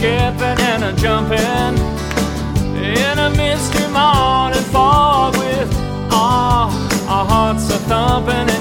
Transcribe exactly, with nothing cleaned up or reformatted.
skipping and a jumping in a misty morning fog with ah, our hearts a thumping.